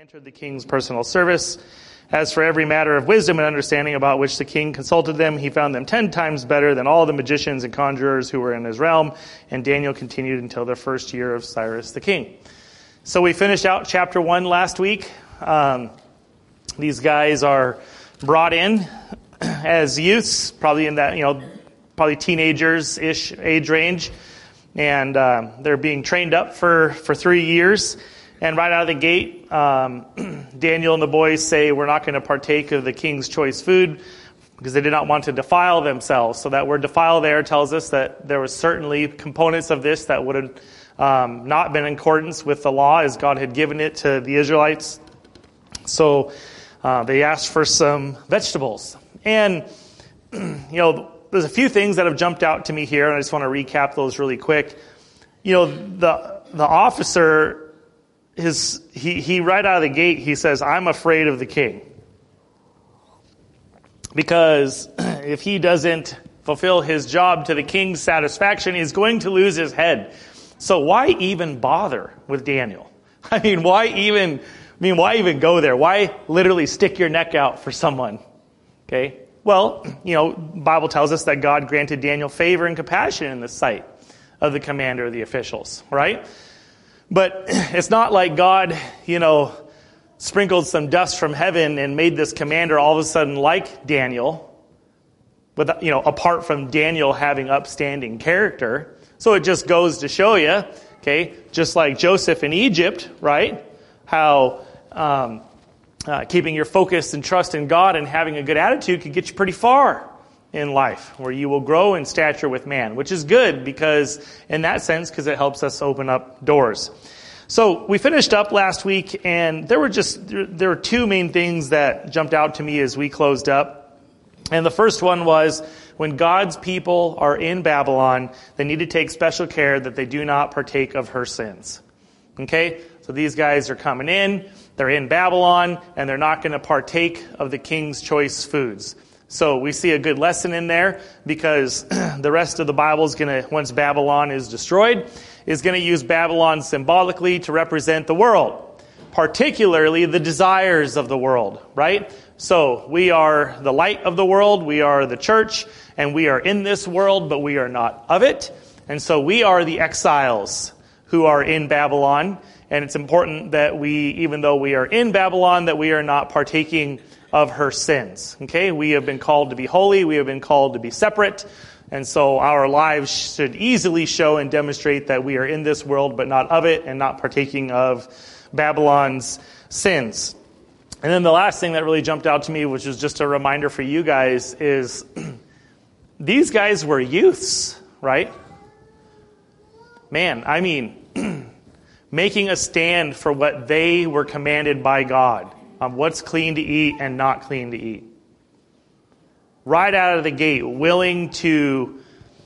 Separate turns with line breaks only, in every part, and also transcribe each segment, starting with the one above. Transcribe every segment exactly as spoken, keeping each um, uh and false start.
entered the king's personal service. As for every matter of wisdom and understanding about which the king consulted them, he found them ten times better than all the magicians and conjurers who were in his realm. And Daniel continued until the first year of Cyrus the king. So we finished out chapter one last week. Um, these guys are brought in as youths, probably in that, you know, probably teenagers-ish age range. And uh, they're being trained up for, for three years. And right out of the gate, um, Daniel and the boys say, we're not going to partake of the king's choice food because they did not want to defile themselves. So that word defile there tells us that there was certainly components of this that would have um, not been in accordance with the law as God had given it to the Israelites. So uh, they asked for some vegetables. And, you know, there's a few things that have jumped out to me here, and I just want to recap those really quick. You know, the the officer... His he he right out of the gate he says, I'm afraid of the king. Because if he doesn't fulfill his job to the king's satisfaction, he's going to lose his head. So why even bother with Daniel? I mean, why even I mean why even go there? Why literally stick your neck out for someone? Okay? Well, you know, the Bible tells us that God granted Daniel favor and compassion in the sight of the commander of the officials, right? But it's not like God, you know, sprinkled some dust from heaven and made this commander all of a sudden like Daniel, but, you know, apart from Daniel having upstanding character. So it just goes to show you, okay, just like Joseph in Egypt, right, how um, uh, keeping your focus and trust in God and having a good attitude can get you pretty far in life, where you will grow in stature with man, which is good because in that sense, because it helps us open up doors. So we finished up last week, and there were just there were two main things that jumped out to me as we closed up. And the first one was when God's people are in Babylon, they need to take special care that they do not partake of her sins. Okay? So these guys are coming in, they're in Babylon, and they're not going to partake of the king's choice foods. So we see a good lesson in there because the rest of the Bible is going to, once Babylon is destroyed, is going to use Babylon symbolically to represent the world, particularly the desires of the world, right? So we are the light of the world, we are the church, and we are in this world, but we are not of it. And so we are the exiles who are in Babylon, and it's important that we, even though we are in Babylon, that we are not partaking of her sins. Okay, we have been called to be holy. We have been called to be separate. And so our lives should easily show and demonstrate that we are in this world, but not of it, and not partaking of Babylon's sins. And then the last thing that really jumped out to me, which is just a reminder for you guys, is these guys were youths, right? Man, I mean, making a stand for what they were commanded by God. On what's clean to eat and not clean to eat. Right out of the gate, willing to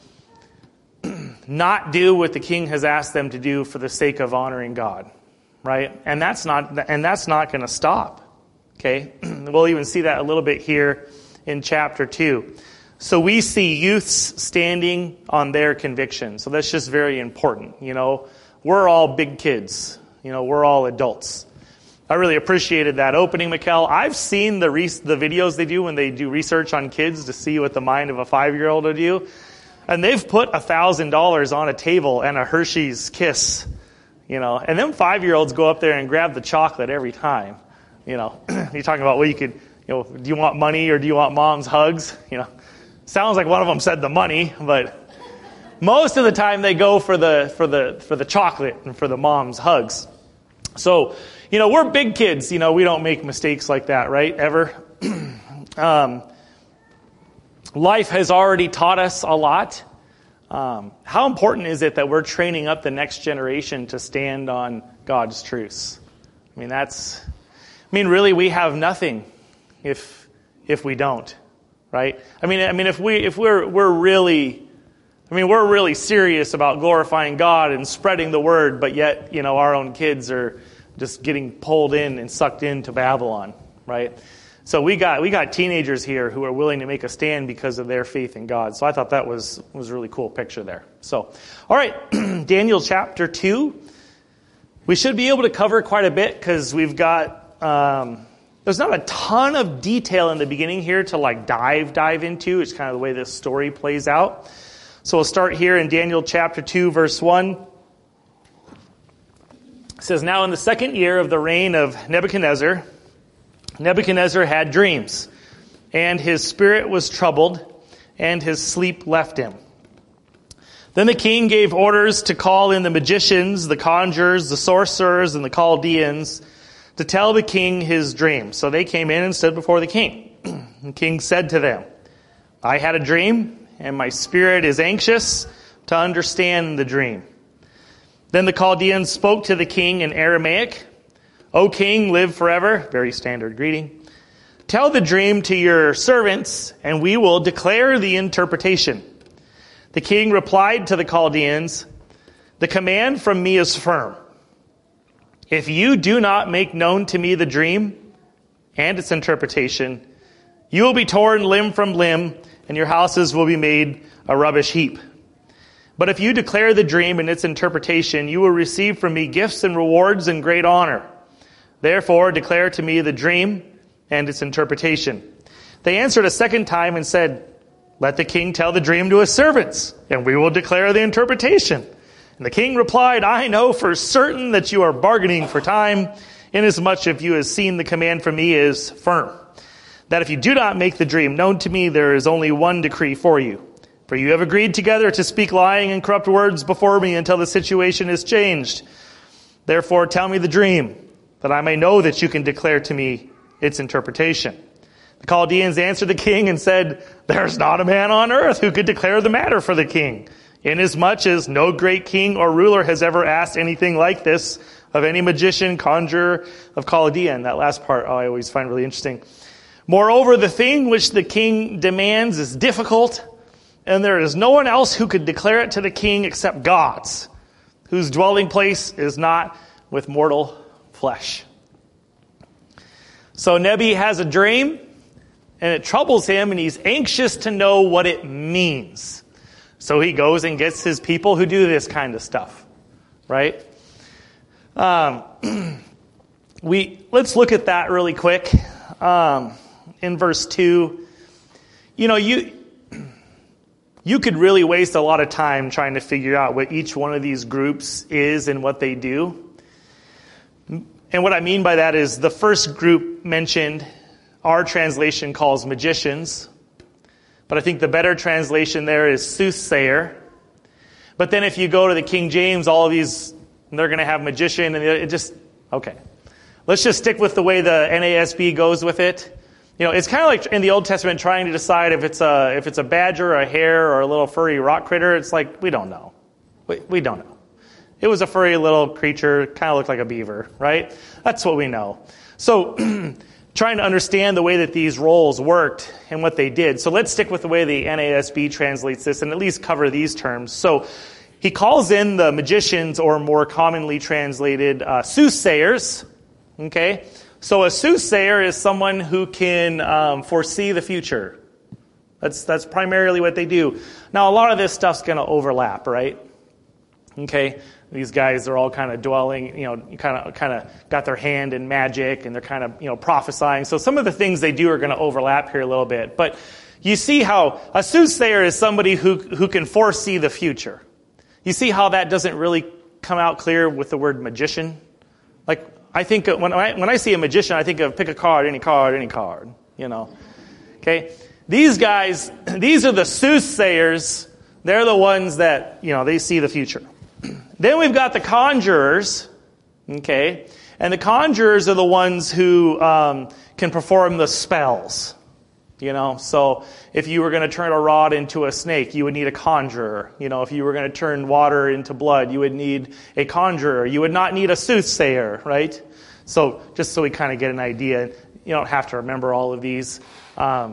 not do what the king has asked them to do for the sake of honoring God, right? And that's not and that's not going to stop. Okay, we'll even see that a little bit here in chapter two. So we see youths standing on their conviction. So that's just very important. You know, we're all big kids. You know, we're all adults. I really appreciated that opening, Mikkel. I've seen the re- the videos they do when they do research on kids to see what the mind of a five-year-old would do. And they've put one thousand dollars on a table and a Hershey's Kiss, you know. And them five-year-olds go up there and grab the chocolate every time, you know. You're talking about, well, you could, you know, do you want money or do you want mom's hugs? You know, sounds like one of them said the money, but most of the time they go for the for the for the chocolate and for the mom's hugs. So, you know, we're big kids. You know, we don't make mistakes like that, right? Ever. um, life has already taught us a lot. Um, how important is it that we're training up the next generation to stand on God's truths? I mean, that's, I mean, really, we have nothing if if we don't, right? I mean, I mean, if we if we're we're really, I mean, we're really serious about glorifying God and spreading the word, but yet, you know, our own kids are just getting pulled in and sucked into Babylon, right? So we got we got teenagers here who are willing to make a stand because of their faith in God. So I thought that was was a really cool picture there. So, all right, Daniel chapter two. We should be able to cover quite a bit because we've got um, there's not a ton of detail in the beginning here to like dive, dive into. It's kind of the way this story plays out. So we'll start here in Daniel chapter two, verse one. It says, "Now in the second year of the reign of Nebuchadnezzar, Nebuchadnezzar had dreams, and his spirit was troubled, and his sleep left him. Then the king gave orders to call in the magicians, the conjurers, the sorcerers, and the Chaldeans to tell the king his dream. So they came in and stood before the king. The king said to them, 'I had a dream, and my spirit is anxious to understand the dream.' Then the Chaldeans spoke to the king in Aramaic. 'O king, live forever,'" very standard greeting, "'tell the dream to your servants, and we will declare the interpretation.' The king replied to the Chaldeans, 'The command from me is firm. If you do not make known to me the dream and its interpretation, you will be torn limb from limb, and your houses will be made a rubbish heap. But if you declare the dream and its interpretation, you will receive from me gifts and rewards and great honor. Therefore, declare to me the dream and its interpretation.' They answered a second time and said, 'Let the king tell the dream to his servants, and we will declare the interpretation.' And the king replied, 'I know for certain that you are bargaining for time, inasmuch if you have seen the command from me is firm, that if you do not make the dream known to me, there is only one decree for you. For you have agreed together to speak lying and corrupt words before me until the situation is changed. Therefore tell me the dream, that I may know that you can declare to me its interpretation.' The Chaldeans answered the king and said, 'There's not a man on earth who could declare the matter for the king, inasmuch as no great king or ruler has ever asked anything like this of any magician, conjurer of Chaldea.'" And that last part, oh, I always find really interesting. "Moreover, the thing which the king demands is difficult, and there is no one else who could declare it to the king except God's, whose dwelling place is not with mortal flesh." So Nebi has a dream, and it troubles him, and he's anxious to know what it means. So he goes and gets his people who do this kind of stuff, right? Um, we let's look at that really quick. Um, in verse two, you know, you you could really waste a lot of time trying to figure out what each one of these groups is and what they do. And what I mean by that is the first group mentioned, our translation calls magicians. But I think the better translation there is soothsayer. But then if you go to the King James, all of these, they're going to have magician, and it just, okay. Let's just stick with the way the N A S B goes with it. You know, it's kind of like in the Old Testament trying to decide if it's a if it's a badger or a hare or a little furry rock critter. It's like, we don't know. We, we don't know. It was a furry little creature, kind of looked like a beaver, right? That's what we know. So trying to understand the way that these roles worked and what they did. So let's stick with the way the N A S B translates this and at least cover these terms. So he calls in the magicians, or more commonly translated, uh, soothsayers. Okay? So a soothsayer is someone who can um, foresee the future. That's that's primarily what they do. Now, a lot of this stuff's going to overlap, right? Okay? These guys are all kind of dwelling, you know, kind of kind of got their hand in magic, and they're kind of, you know, prophesying. So some of the things they do are going to overlap here a little bit. But you see how a soothsayer is somebody who who can foresee the future. You see how that doesn't really come out clear with the word magician? Like, I think when I when I see a magician, I think of pick a card, any card, any card, you know. Okay? These guys, these are the soothsayers. They're the ones that, you know, they see the future. Then we've got the conjurers, okay? And the conjurers are the ones who um, can perform the spells, you know? So if you were going to turn a rod into a snake, you would need a conjurer. You know, if you were going to turn water into blood, you would need a conjurer. You would not need a soothsayer, right? So just so we kind of get an idea, you don't have to remember all of these. Um,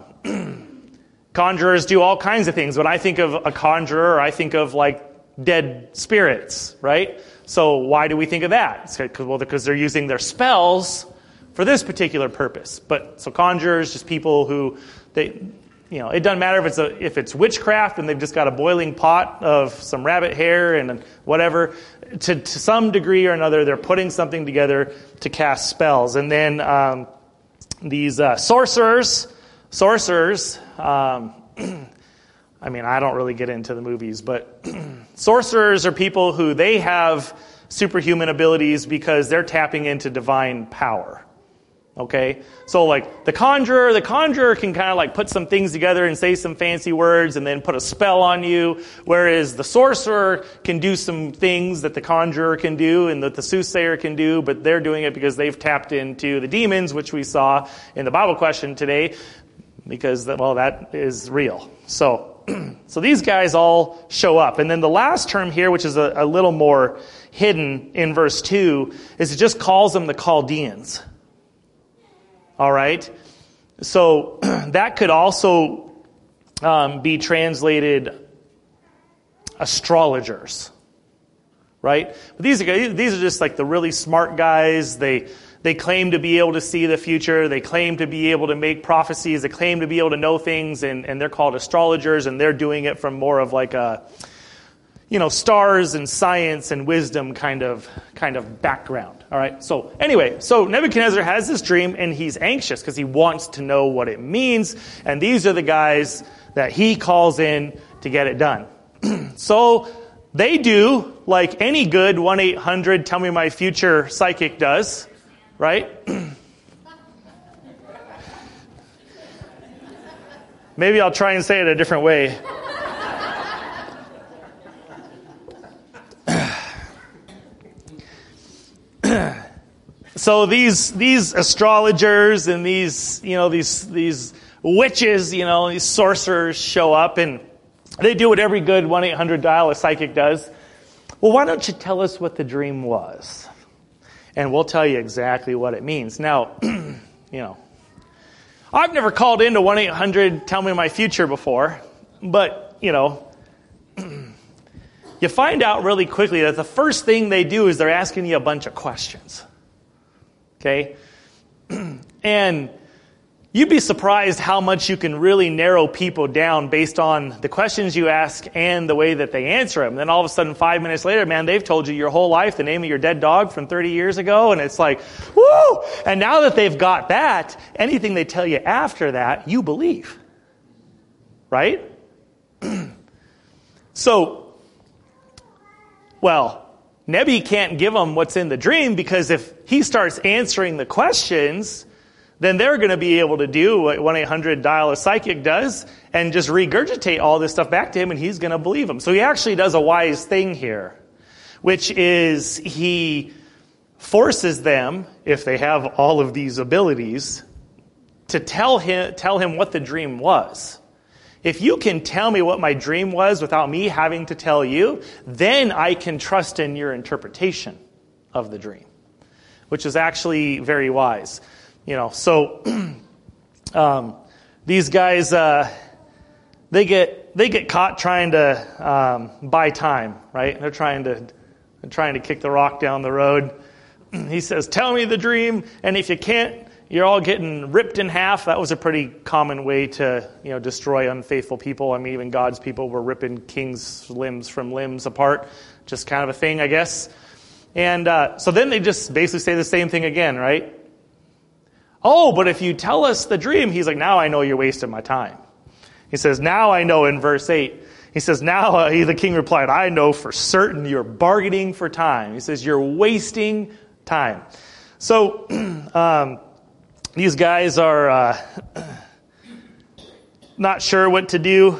conjurers do all kinds of things. When I think of a conjurer, I think of like dead spirits, right? So why do we think of that? It's because, well, because they're using their spells for this particular purpose. But so conjurers, just people who they, you know, it doesn't matter if it's a if it's witchcraft and they've just got a boiling pot of some rabbit hair and whatever. to, to some degree or another, they're putting something together to cast spells. And then um, these uh, sorcerers, sorcerers, um, I mean, I don't really get into the movies, but sorcerers are people who they have superhuman abilities because they're tapping into divine power. Okay? So like the conjurer, the conjurer can kind of like put some things together and say some fancy words and then put a spell on you, whereas the sorcerer can do some things that the conjurer can do and that the soothsayer can do, but they're doing it because they've tapped into the demons, which we saw in the Bible question today, because, well, that is real. So, so these guys all show up. And then the last term here, which is a, a little more hidden in verse two, is it just calls them the Chaldeans. All right? So that could also um, be translated astrologers. Right? But these are, these are just like the really smart guys. They they claim to be able to see the future. They claim to be able to make prophecies. They claim to be able to know things, and, and they're called astrologers, and they're doing it from more of like a, you know, stars and science and wisdom kind of kind of background. All right. So anyway, so Nebuchadnezzar has this dream, and he's anxious because he wants to know what it means. And these are the guys that he calls in to get it done. So they do like any good one eight hundred tell me my future psychic does, right? Maybe I'll try and say it a different way. So these these astrologers and these, you know, these these witches, you know, these sorcerers show up, and they do what every good one eight hundred dial a psychic does. Well, why don't you tell us what the dream was? And we'll tell you exactly what it means. Now, you know, I've never called into one eight hundred tell me my future before, but, you know, you find out really quickly that the first thing they do is they're asking you a bunch of questions. Okay? And you'd be surprised how much you can really narrow people down based on the questions you ask and the way that they answer them. Then all of a sudden, five minutes later, man, they've told you your whole life, the name of your dead dog from thirty years ago, and it's like, woo! And now that they've got that, anything they tell you after that, you believe. Right? So, well, Nebi can't give them what's in the dream, because if he starts answering the questions, then they're going to be able to do what one eight hundred dial a psychic does and just regurgitate all this stuff back to him, and he's going to believe him. So he actually does a wise thing here, which is he forces them, if they have all of these abilities, to tell him, tell him what the dream was. If you can tell me what my dream was without me having to tell you, then I can trust in your interpretation of the dream, which is actually very wise. You know, so um, these guys, uh, they get they get caught trying to um, buy time, right? They're trying to they're trying to kick the rock down the road. He says, "Tell me the dream, and if you can't, you're all getting ripped in half." That was a pretty common way to, you know, destroy unfaithful people. I mean, even God's people were ripping kings' limbs from limbs apart. Just kind of a thing, I guess. And uh, so then they just basically say the same thing again, right? Oh, but if you tell us the dream, he's like, now I know you're wasting my time. He says, now I know in verse eight. He says, now, uh, he, the king replied, I know for certain you're bargaining for time. He says, you're wasting time. So, um, these guys are uh, not sure what to do.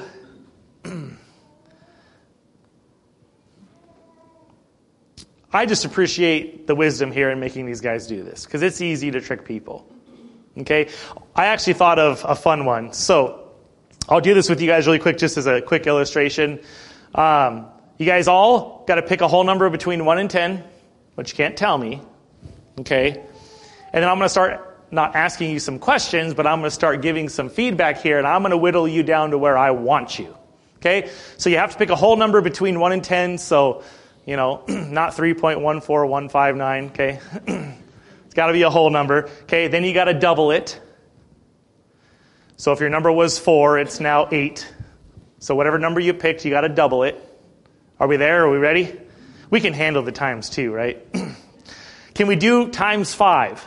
I just appreciate the wisdom here in making these guys do this, because it's easy to trick people. Okay? I actually thought of a fun one. So I'll do this with you guys really quick, just as a quick illustration. Um, you guys all got to pick a whole number between one and ten, but you can't tell me. Okay? And then I'm going to start not asking you some questions, but I'm going to start giving some feedback here, and I'm going to whittle you down to where I want you. Okay? So you have to pick a whole number between one and ten, so, you know, not three point one four one five nine, okay? It's got to be a whole number. Okay, then you got to double it. So if your number was four, it's now eight. So whatever number you picked, you got to double it. Are we there? Are we ready? We can handle the times two, right? Can we do times five?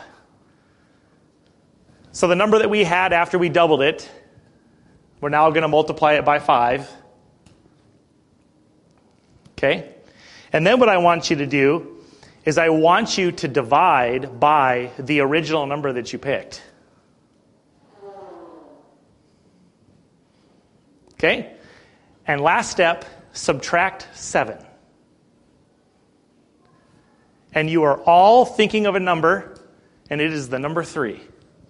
So the number that we had after we doubled it, we're now going to multiply it by five. Okay? And then what I want you to do is I want you to divide by the original number that you picked. Okay? And last step, subtract seven. And you are all thinking of a number, and it is the number three.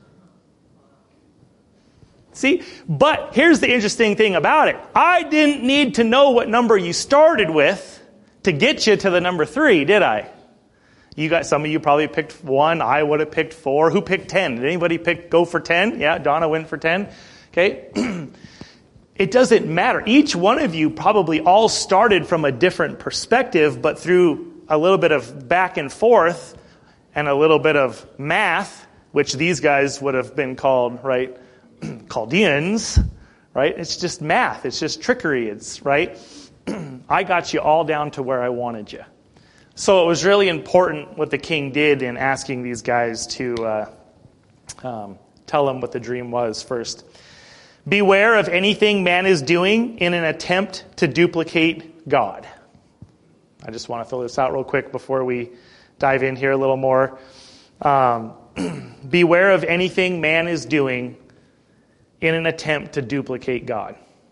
See? But here's the interesting thing about it. I didn't need to know what number you started with to get you to the number three, did I? You got, some of you probably picked one. I would have picked four. Who picked ten? Did anybody pick go for ten? Yeah, Donna went for ten. Okay. It doesn't matter. Each one of you probably all started from a different perspective, but through a little bit of back and forth and a little bit of math, which these guys would have been called, right, Chaldeans, right? It's just math. It's just trickery. It's, right? I got you all down to where I wanted you. So it was really important what the king did in asking these guys to uh, um, tell him what the dream was first. Beware of anything man is doing in an attempt to duplicate God. I just want to throw this out real quick before we dive in here a little more. Um, beware of anything man is doing in an attempt to duplicate God.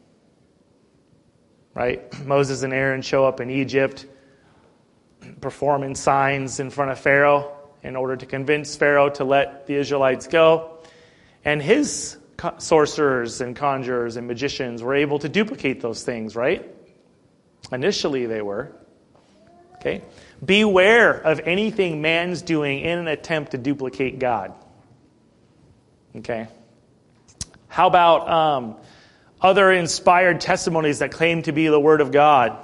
Right? Moses and Aaron show up in Egypt, performing signs in front of Pharaoh in order to convince Pharaoh to let the Israelites go. And his sorcerers and conjurers and magicians were able to duplicate those things, right? Initially they were. Okay? Beware of anything man's doing in an attempt to duplicate God. Okay? How about um, other inspired testimonies that claim to be the Word of God?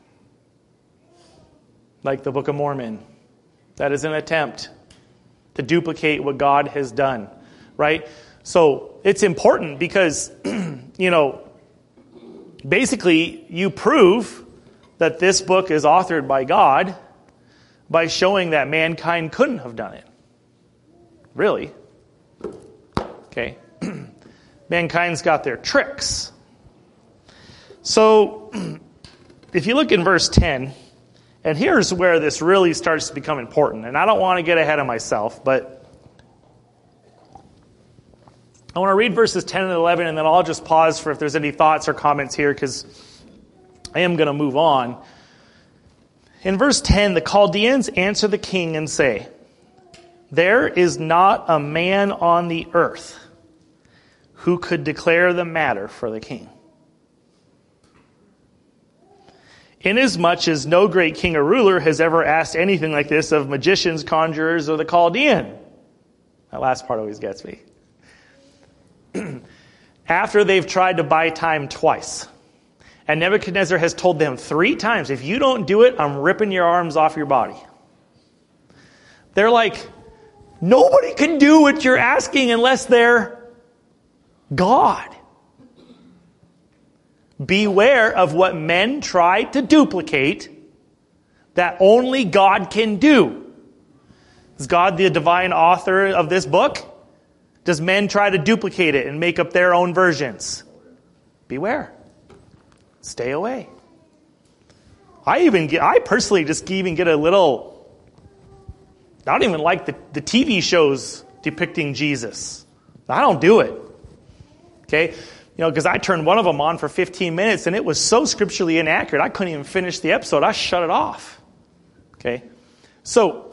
Like the Book of Mormon. That is an attempt to duplicate what God has done, right? So it's important because, you know, basically you prove that this book is authored by God by showing that mankind couldn't have done it. Really. Okay. Mankind's got their tricks. So if you look in verse ten, and here's where this really starts to become important. And I don't want to get ahead of myself, but I want to read verses ten and eleven, and then I'll just pause for if there's any thoughts or comments here, because I am going to move on. In verse ten, the Chaldeans answer the king and say, "There is not a man on the earth who could declare the matter for the king. Inasmuch as no great king or ruler has ever asked anything like this of magicians, conjurers, or the Chaldean." That last part always gets me. After they've tried to buy time twice. And Nebuchadnezzar has told them three times, if you don't do it, I'm ripping your arms off your body. They're like, nobody can do what you're asking unless they're God. Beware of what men try to duplicate that only God can do. Is God the divine author of this book? Does men try to duplicate it and make up their own versions? Beware. Stay away. I even get, I personally just even get a little, I don't even like the, the T V shows depicting Jesus. I don't do it. Okay? You know, because I turned one of them on for fifteen minutes and it was so scripturally inaccurate, I couldn't even finish the episode. I shut it off. Okay? So,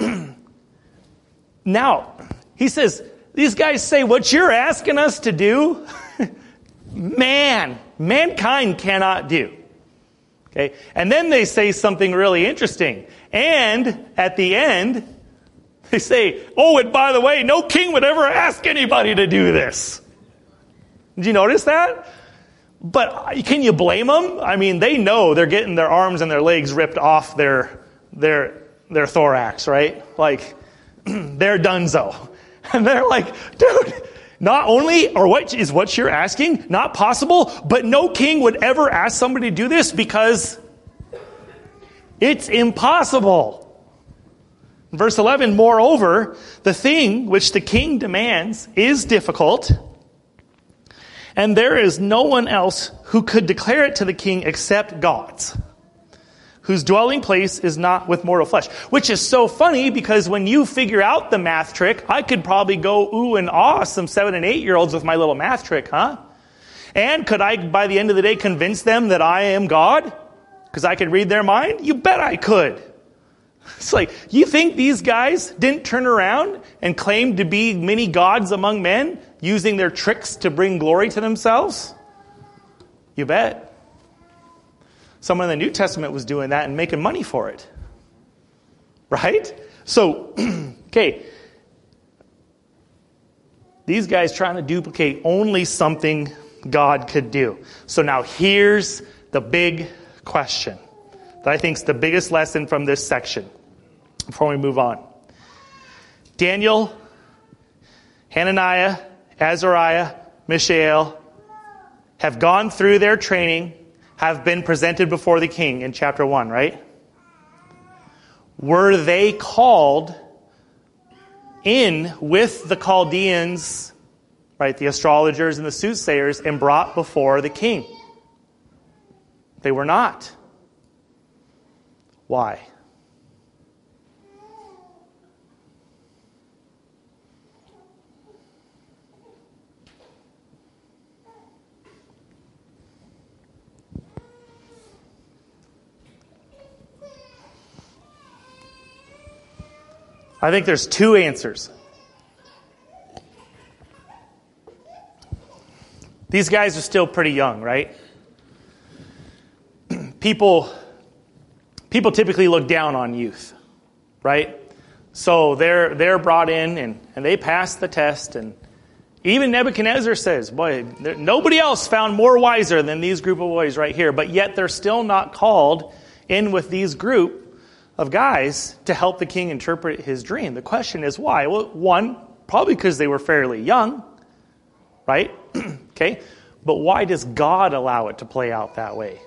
now, he says, these guys say, what you're asking us to do, man, mankind cannot do. Okay? And then they say something really interesting. And at the end, they say, oh, and by the way, no king would ever ask anybody to do this. Did you notice that? But can you blame them? I mean, they know they're getting their arms and their legs ripped off their their their thorax, right? Like, they're donezo. And they're like, dude, not only or what is what you're asking not possible, but no king would ever ask somebody to do this because It's impossible. Verse eleven, moreover, the thing which the king demands is difficult, and there is no one else who could declare it to the king except God's, whose dwelling place is not with mortal flesh. Which is so funny, because when you figure out the math trick, I could probably go ooh and ah some seven and eight year olds with my little math trick, huh? And could I, by the end of the day, convince them that I am God? Because I could read their mind? You bet I could. It's like, you think these guys didn't turn around and claim to be many gods among men, using their tricks to bring glory to themselves? You bet. Someone in the New Testament was doing that and making money for it. Right? So, okay. These guys trying to duplicate only something God could do. So now here's the big question that I think is the biggest lesson from this section before we move on. Daniel, Hananiah, Azariah, Mishael have gone through their training, have been presented before the king in chapter one, right? Were they called in with the Chaldeans, right, the astrologers and the soothsayers, and brought before the king? They were not. Why? I think there's two answers. These guys are still pretty young, right? People, people typically look down on youth, right? So they're they're brought in and, and they pass the test. And even Nebuchadnezzar says, boy, there, nobody else found more wiser than these group of boys right here. But yet they're still not called in with these group of guys to help the king interpret his dream. The question is why? Well, one, probably because they were fairly young, right? Okay, but why does God allow it to play out that way?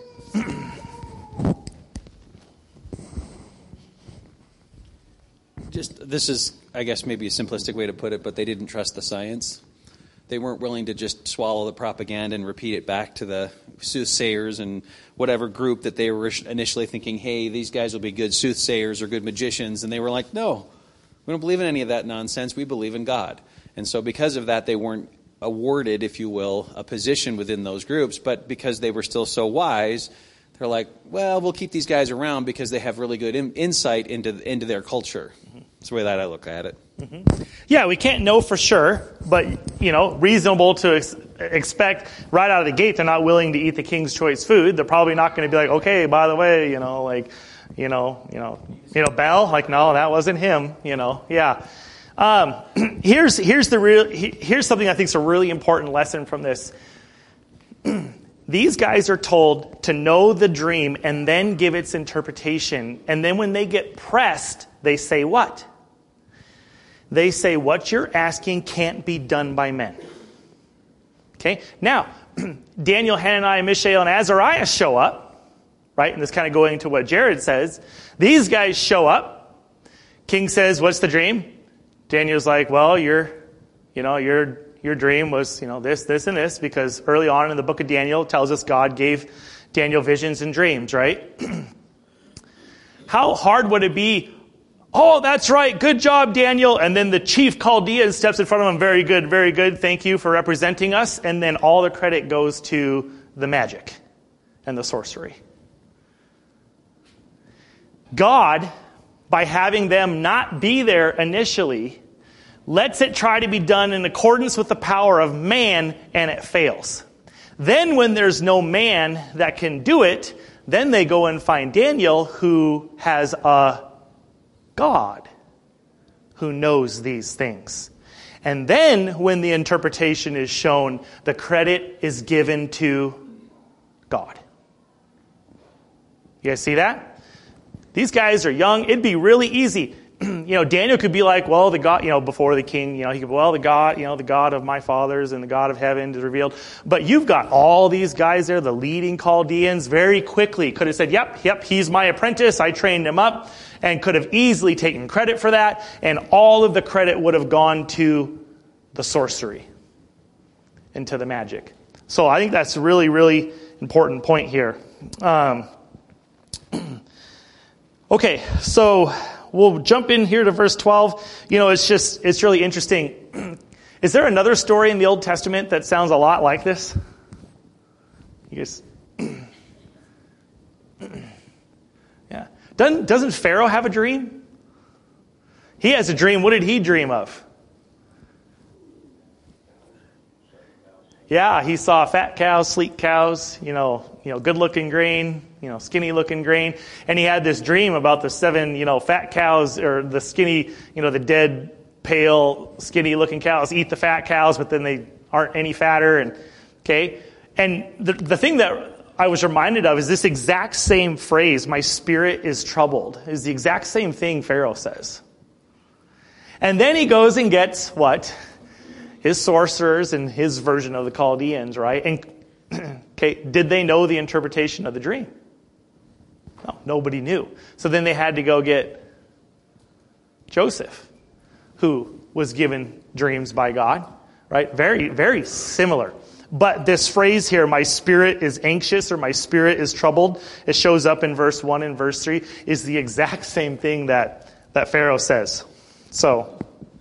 Just, this is, I guess, maybe a simplistic way to put it, but they didn't trust the science. They weren't willing to just swallow the propaganda and repeat it back to the soothsayers and whatever group that they were initially thinking, hey, these guys will be good soothsayers or good magicians. And they were like, no, we don't believe in any of that nonsense. We believe in God. And so because of that, they weren't awarded, if you will, a position within those groups. But because they were still so wise, they're like, well, we'll keep these guys around because they have really good in- insight into into their culture. Mm-hmm. That's the way that I look at it.
Mm-hmm. Yeah, we can't know for sure, but, you know, reasonable to ex- expect right out of the gate they're not willing to eat the king's choice food. They're probably not going to be like, okay, by the way, you know, like, you know, you know, you know, Bell, like, no, that wasn't him, you know, yeah. Um, here's here's the real here's something I think is a really important lesson from this. These guys are told to know the dream and then give its interpretation. And then when they get pressed, they say what? They say, what you're asking can't be done by men. Okay? Now, Daniel, Hananiah, Mishael, and Azariah show up, right? And this kind of going to what Jared says. These guys show up. King says, what's the dream? Daniel's like, well, your, you know, your your dream was, you know, this, this, and this, because early on in the book of Daniel it tells us God gave Daniel visions and dreams, right? How hard would it be? Oh, that's right. Good job, Daniel. And then the chief Chaldean steps in front of him. Very good, very good. Thank you for representing us. And then all the credit goes to the magic and the sorcery. God, by having them not be there initially, lets it try to be done in accordance with the power of man, and it fails. Then when there's no man that can do it, then they go and find Daniel, who has a God who knows these things. And then when the interpretation is shown, the credit is given to God. You guys see that? These guys are young. It'd be really easy. you know, Daniel could be like, well, the God, you know, before the king, you know, he could, well, the God, you know, the God of my fathers and the God of heaven is revealed. But you've got all these guys there, the leading Chaldeans, very quickly could have said, yep, yep, he's my apprentice. I trained him up, and could have easily taken credit for that. And all of the credit would have gone to the sorcery and to the magic. So I think that's a really, really important point here. Um, okay, so we'll jump in here to verse twelve. You know, it's just, it's really interesting. Is there another story in the Old Testament that sounds a lot like this? You guys, yeah. Doesn't, doesn't Pharaoh have a dream? He has a dream. What did he dream of? Yeah, he saw fat cows, sleek cows, you know, you know, good-looking grain, you know, skinny-looking grain, and he had this dream about the seven, you know, fat cows, or the skinny, you know, the dead, pale, skinny-looking cows eat the fat cows, but then they aren't any fatter, and okay, and the the thing that I was reminded of is this exact same phrase, "My spirit is troubled," is the exact same thing Pharaoh says, and then he goes and gets what? His sorcerers and his version of the Chaldeans, right? And okay, did they know the interpretation of the dream? No, nobody knew. So then they had to go get Joseph, who was given dreams by God, right? Very, very similar. But this phrase here, "my spirit is anxious," or "my spirit is troubled," it shows up in verse one and verse three, is the exact same thing that, that Pharaoh says. So,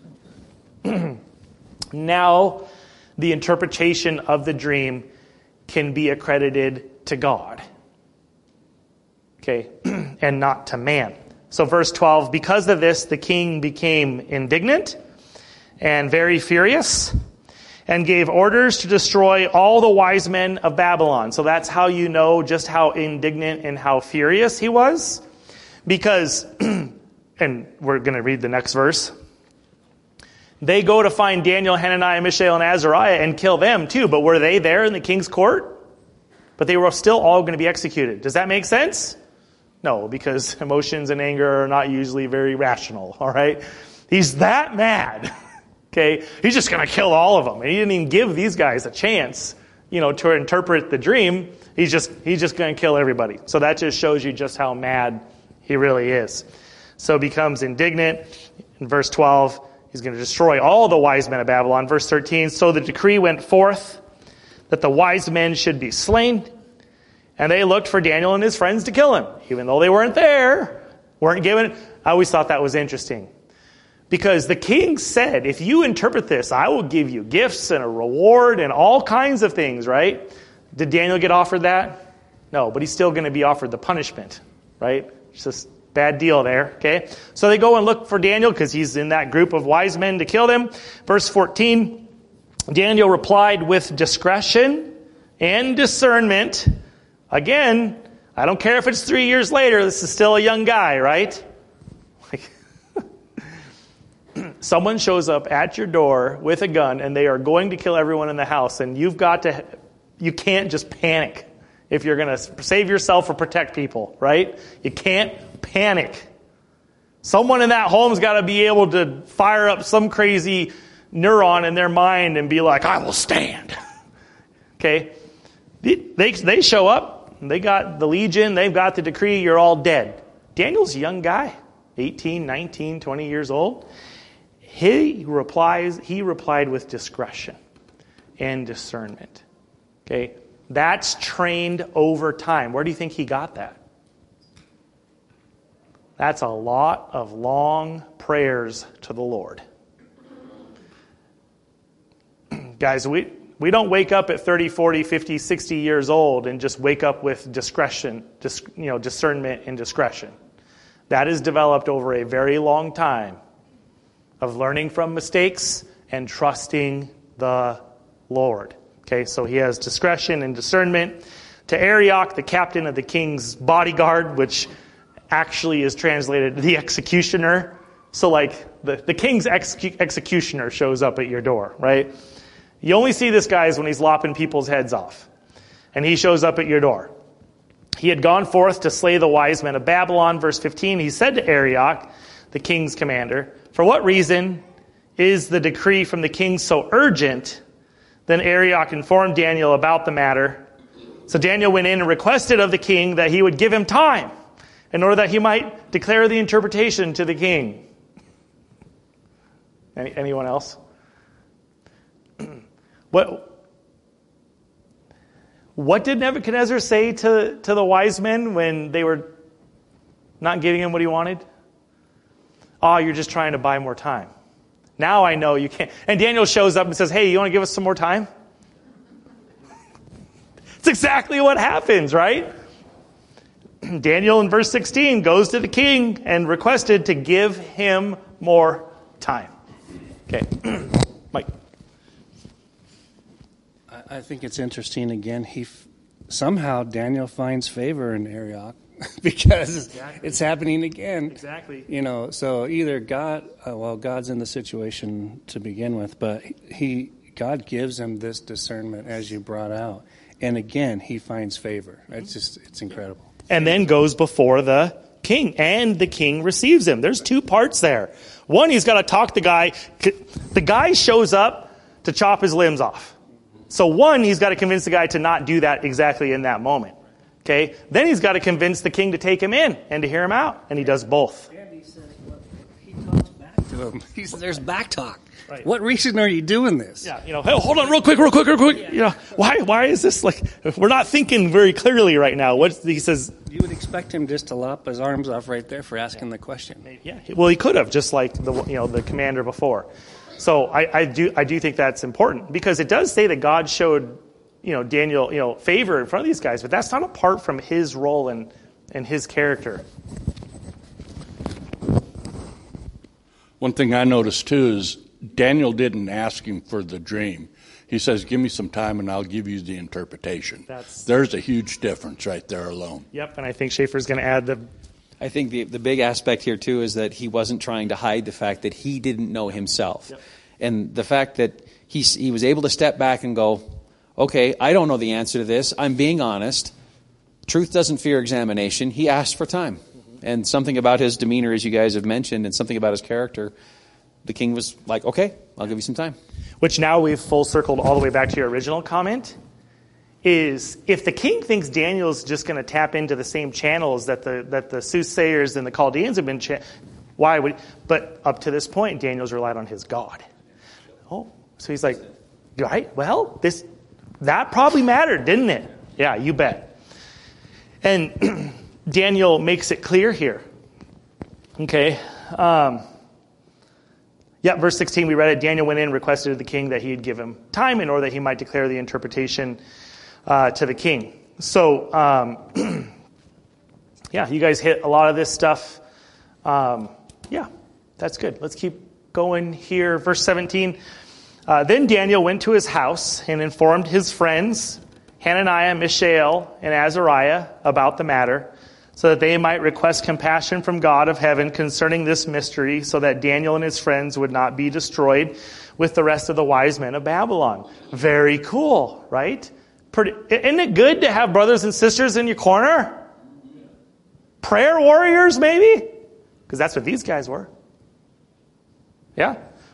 now, the interpretation of the dream can be accredited to God, okay, and not to man. So verse twelve, because of this, the king became indignant and very furious and gave orders to destroy all the wise men of Babylon. So that's how you know just how indignant and how furious he was. Because, and we're going to read the next verse, they go to find Daniel, Hananiah, Mishael, and Azariah and kill them too. But were they there in the king's court? But they were still all going to be executed. Does that make sense? No, because emotions and anger are not usually very rational, all right? He's that mad, okay? He's just going to kill all of them. And he didn't even give these guys a chance, you know, to interpret the dream. He's just, he's just going to kill everybody. So that just shows you just how mad he really is. So becomes indignant. In verse twelve, he's going to destroy all the wise men of Babylon. Verse thirteen, so the decree went forth that the wise men should be slain, and they looked for Daniel and his friends to kill him, even though they weren't there, weren't given. I always thought that was interesting. Because the king said, if you interpret this, I will give you gifts and a reward and all kinds of things, right? Did Daniel get offered that? No, but he's still going to be offered the punishment, right? It's just bad deal there, okay? So they go and look for Daniel because he's in that group of wise men to kill them. Verse fourteen, Daniel replied with discretion and discernment. Again, I don't care if it's three years later, this is still a young guy, right? Like, someone shows up at your door with a gun and they are going to kill everyone in the house, and you've got to, you can't just panic if you're going to save yourself or protect people, right? You can't panic. Someone in that home's got to be able to fire up some crazy neuron in their mind and be like, I will stand. Okay? They, they show up. They got the legion. They've got the decree. You're all dead. Daniel's a young guy, eighteen, nineteen, twenty years old. He replies, he replied with discretion and discernment. Okay? That's trained over time. Where do you think he got that? That's a lot of long prayers to the Lord. Guys, we, we don't wake up at thirty, forty, fifty, sixty years old and just wake up with discretion, dis, you know, discernment and discretion. That is developed over a very long time of learning from mistakes and trusting the Lord. Okay, so he has discretion and discernment. To Arioch, the captain of the king's bodyguard, which actually is translated the executioner. So like the, the king's execu- executioner shows up at your door, right? You only see this guy when he's lopping people's heads off. And he shows up at your door. He had gone forth to slay the wise men of Babylon. Verse fifteen, he said to Arioch, the king's commander, "For what reason is the decree from the king so urgent?" Then Arioch informed Daniel about the matter. So Daniel went in and requested of the king that he would give him time in order that he might declare the interpretation to the king. Any, anyone else? What, what did Nebuchadnezzar say to, to the wise men when they were not giving him what he wanted? "Oh, you're just trying to buy more time. Now I know you can't." And Daniel shows up and says, "Hey, you want to give us some more time?" It's exactly what happens, right? Daniel in verse sixteen goes to the king and requested to give him more time. Okay, Mike.
I think it's interesting. Again, he f- somehow Daniel finds favor in Arioch because exactly. It's happening again.
Exactly.
You know, so either God, uh, well, God's in the situation to begin with, but he, God gives him this discernment, as you brought out, and again, he finds favor. It's just, it's incredible.
And then goes before the king, and the king receives him. There's two parts there. One, he's got to talk the guy. The guy shows up to chop his limbs off. So one, he's got to convince the guy to not do that exactly in that moment. Okay? Then he's got to convince the king to take him in and to hear him out. And he does both.
And he says, well, he talks back to him. He says, there's back talk.
Right.
What reason are you doing this?
Yeah, you know, hey, hold on real quick, real quick, real quick. Yeah. You know, why why is this like, we're not thinking very clearly right now. What he says.
You would expect him just to lop his arms off right there for asking yeah. the question.
Yeah, well, he could have, just like the you know the commander before. So I, I do I do think that's important, because it does say that God showed, you know, Daniel, you know, favor in front of these guys, but that's not apart from his role and and his character.
One thing I noticed too is Daniel didn't ask him for the dream. He says, "Give me some time and I'll give you the interpretation." That's, There's a huge difference right there alone.
Yep, and I think Schaefer's going to add the.
I think the the big aspect here, too, is that he wasn't trying to hide the fact that he didn't know himself. Yep. And the fact that he, he was able to step back and go, okay, I don't know the answer to this. I'm being honest. Truth doesn't fear examination. He asked for time. Mm-hmm. And something about his demeanor, as you guys have mentioned, and something about his character, the king was like, okay, I'll give you some time.
Which now we've full circled all the way back to your original comment. Is if the king thinks Daniel's just going to tap into the same channels that the that the soothsayers and the Chaldeans have been, cha- why would? But up to this point, Daniel's relied on his God. Oh, so he's like, right? Well, this that probably mattered, didn't it? Yeah, you bet. And Daniel makes it clear here. Okay. Um, yeah, verse sixteen, we read it. Daniel went in and requested of the king that he'd give him time in order that he might declare the interpretation Uh, to the king. So, um, yeah, you guys hit a lot of this stuff. Um, yeah, that's good. Let's keep going here. Verse seventeen. Uh, then Daniel went to his house and informed his friends, Hananiah, Mishael, and Azariah, about the matter, so that they might request compassion from God of heaven concerning this mystery, so that Daniel and his friends would not be destroyed with the rest of the wise men of Babylon. Very cool, right? Pretty, isn't it good to have brothers and sisters in your corner? Prayer warriors, maybe? Because that's what these guys were. Yeah.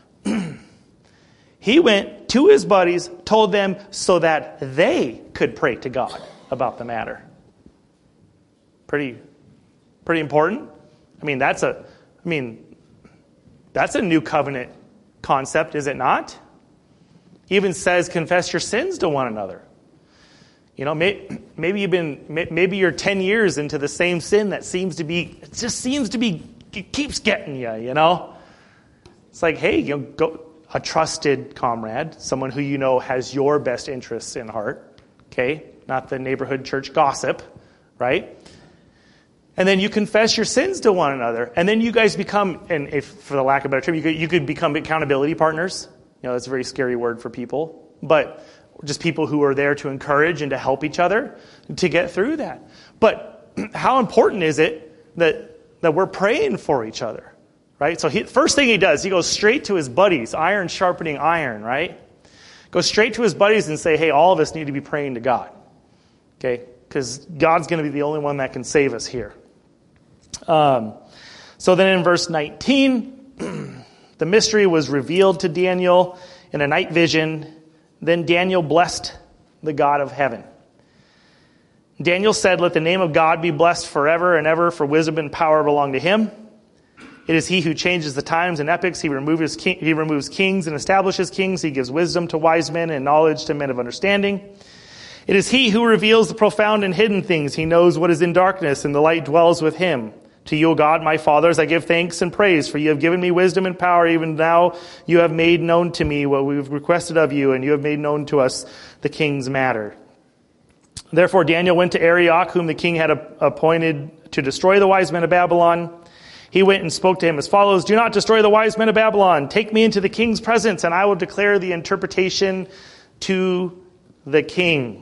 He went to his buddies, told them so that they could pray to God about the matter. Pretty, pretty important. I mean, that's a, I mean, that's a new covenant concept, is it not? Even says, confess your sins to one another. You know, maybe you've been, maybe you're ten years into the same sin that seems to be, it just seems to be, it keeps getting you, you know? It's like, hey, you know, go, a trusted comrade, someone who you know has your best interests in heart, okay? Not the neighborhood church gossip, right? And then you confess your sins to one another. And then you guys become, and if for the lack of a better term, you could, you could become accountability partners. You know, that's a very scary word for people. But just people who are there to encourage and to help each other to get through that. But how important is it that that we're praying for each other, right? So he, first thing he does, he goes straight to his buddies, iron sharpening iron, right? Goes straight to his buddies and say, hey, all of us need to be praying to God, okay? Because God's going to be the only one that can save us here. Um, So then in verse nineteen, the mystery was revealed to Daniel in a night vision. Then Daniel blessed the God of heaven. Daniel said, "Let the name of God be blessed forever and ever, for wisdom and power belong to him. It is he who changes the times and epochs. He removes, king, he removes kings and establishes kings. He gives wisdom to wise men and knowledge to men of understanding. It is he who reveals the profound and hidden things. He knows what is in darkness, and the light dwells with him. To you, O God, my fathers, I give thanks and praise, for you have given me wisdom and power. Even now you have made known to me what we've requested of you, and you have made known to us the king's matter." Therefore Daniel went to Arioch, whom the king had appointed to destroy the wise men of Babylon. He went and spoke to him as follows: "Do not destroy the wise men of Babylon. Take me into the king's presence, and I will declare the interpretation to the king."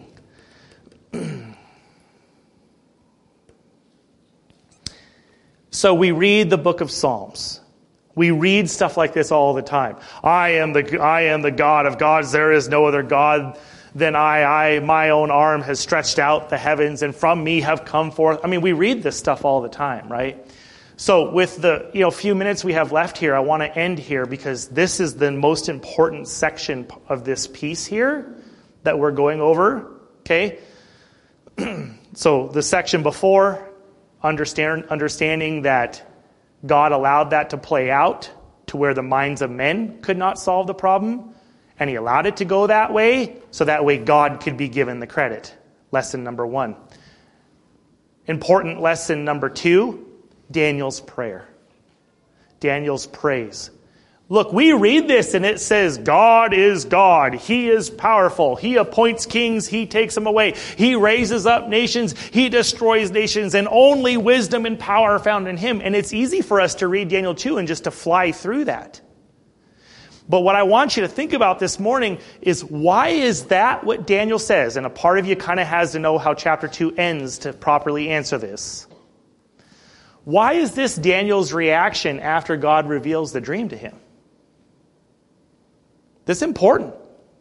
So we read the book of Psalms. We read stuff like this all the time. I am the I am the God of gods. There is no other God than I. I, my own arm has stretched out the heavens, and from me have come forth. I mean, we read this stuff all the time, right? So with the you know few minutes we have left here, I want to end here because this is the most important section of this piece here that we're going over. Okay? So the section before, understand, understanding that God allowed that to play out to where the minds of men could not solve the problem, and he allowed it to go that way, so that way God could be given the credit. Lesson number one. Important lesson number two, Daniel's prayer. Daniel's praise. Look, we read this and it says, God is God. He is powerful. He appoints kings. He takes them away. He raises up nations. He destroys nations. And only wisdom and power are found in him. And it's easy for us to read Daniel two and just to fly through that. But what I want you to think about this morning is, why is that what Daniel says? And a part of you kind of has to know how chapter two ends to properly answer this. Why is this Daniel's reaction after God reveals the dream to him? This is important.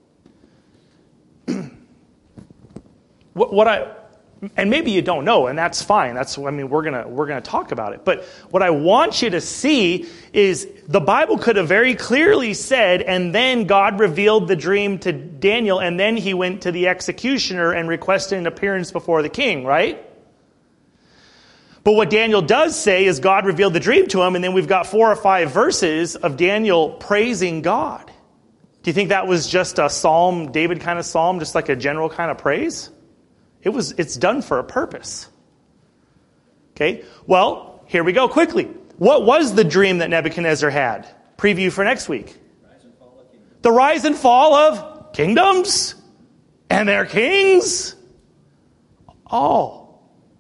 what, what I, and maybe you don't know, and that's fine. That's, I mean, we're gonna we're gonna talk about it. But what I want you to see is the Bible could have very clearly said, and then God revealed the dream to Daniel, and then he went to the executioner and requested an appearance before the king, right? But what Daniel does say is God revealed the dream to him, and then we've got four or five verses of Daniel praising God. Do you think that was just a psalm, David kind of psalm, just like a general kind of praise? It was. It's done for a purpose. Okay, well, here we go quickly. What was the dream that Nebuchadnezzar had? Preview for next week.
Rise and fall of kingdoms.
The rise and fall of kingdoms and their kings. Oh.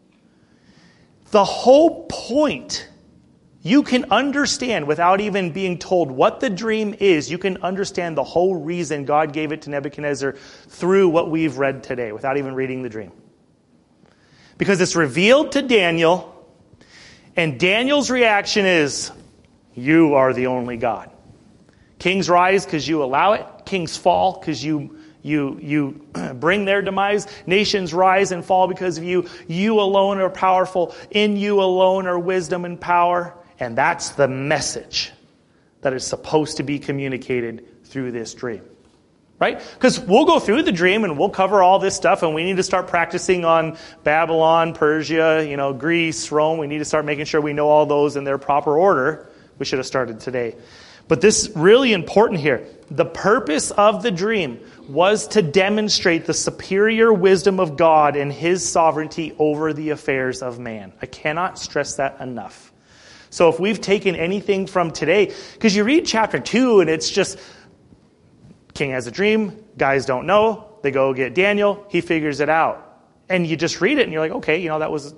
The whole point, you can understand without even being told what the dream is, you can understand the whole reason God gave it to Nebuchadnezzar through what we've read today without even reading the dream. Because it's revealed to Daniel, and Daniel's reaction is, you are the only God. Kings rise because you allow it. Kings fall because you You you bring their demise. Nations rise and fall because of you. You alone are powerful. In you alone are wisdom and power. And that's the message that is supposed to be communicated through this dream. Right? Because we'll go through the dream and we'll cover all this stuff, and we need to start practicing on Babylon, Persia, you know, Greece, Rome. We need to start making sure we know all those in their proper order. We should have started today. But this is really important here. The purpose of the dream was to demonstrate the superior wisdom of God and his sovereignty over the affairs of man. I cannot stress that enough. So if we've taken anything from today, because you read chapter two and it's just, king has a dream, guys don't know, they go get Daniel, he figures it out. And you just read it and you're like, okay, you know, that was...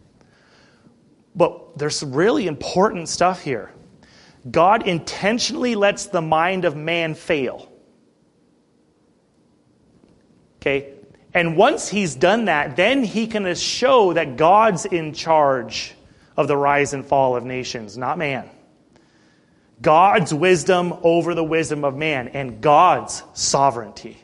But there's some really important stuff here. God intentionally lets the mind of man fail. Okay? And once he's done that, then he can show that God's in charge of the rise and fall of nations, not man. God's wisdom over the wisdom of man, and God's sovereignty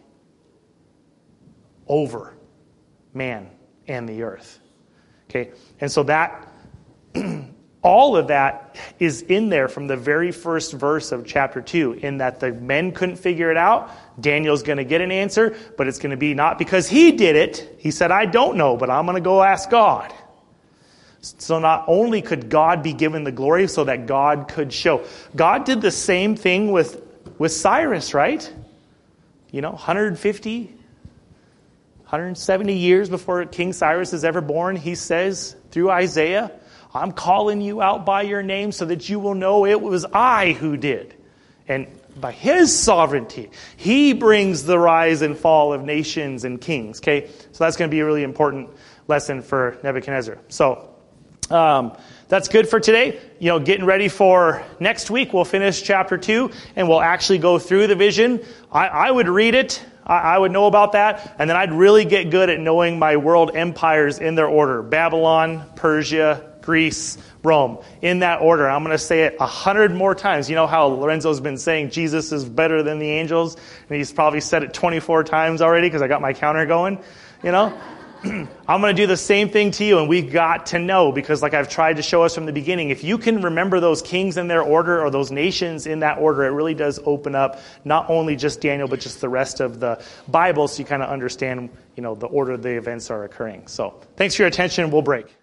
over man and the earth. Okay? And so that all of that is in there from the very first verse of chapter two, in that the men couldn't figure it out. Daniel's going to get an answer, but it's going to be not because he did it. He said, I don't know, but I'm going to go ask God. So not only could God be given the glory, so that God could show. God did the same thing with, with Cyrus, right? You know, one hundred fifty, one hundred seventy years before King Cyrus is ever born, he says through Isaiah, I'm calling you out by your name so that you will know it was I who did. And by his sovereignty, he brings the rise and fall of nations and kings. Okay, so that's going to be a really important lesson for Nebuchadnezzar. So um, that's good for today. You know, getting ready for next week, we'll finish chapter two, and we'll actually go through the vision. I, I would read it. I, I would know about that, and then I'd really get good at knowing my world empires in their order. Babylon, Persia, Greece, Rome, in that order. I'm going to say it a hundred more times. You know how Lorenzo's been saying Jesus is better than the angels? And he's probably said it twenty-four times already because I got my counter going, you know? I'm going to do the same thing to you, and we've got to know, because like I've tried to show us from the beginning, if you can remember those kings in their order or those nations in that order, it really does open up not only just Daniel, but just the rest of the Bible, so you kind of understand, you know, the order the events are occurring. So thanks for your attention. We'll break.